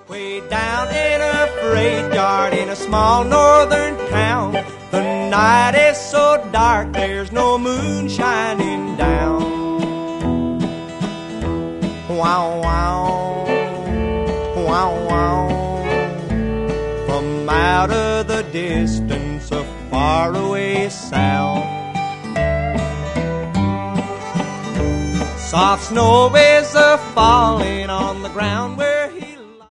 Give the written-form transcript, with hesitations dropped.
Way down in a freight yard in a small northern town, the night is so dark there's no moon shining down. Wow, wow, wow, wow. From out of the distance a faraway sound. Soft snow is a falling on the ground where